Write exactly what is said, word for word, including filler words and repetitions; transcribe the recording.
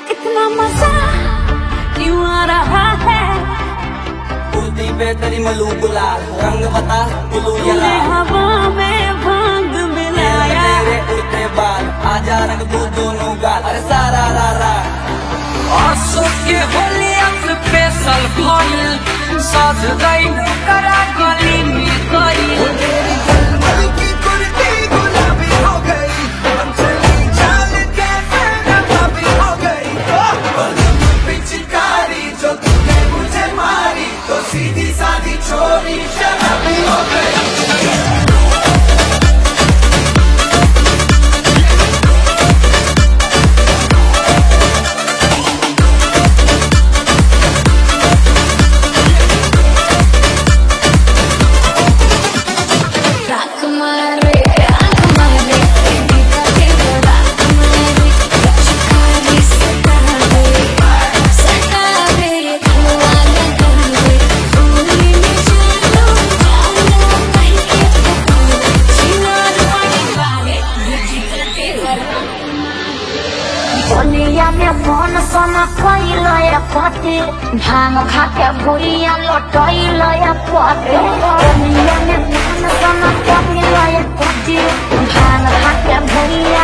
कितना मजा क्यों आ रहा है कुर्ती पे तेरी मलू गुलाल रंग बता ब्लू या तूने लाल हवा में भांग मिलाया तेरे उड़ते बाल आजा रंग दो दोनों गाल अरे सारा रा रा आंसू के होली स्पेशल भइल साथ गई करा गली में गई सीधी सादी छोरी शराबी हो गई। बोलिया में फोन सोना कोई लया पति भांग खा के भुइया लटई लया पति बोलिया में फोन सोना कोई लया पति भांग खा के भुइया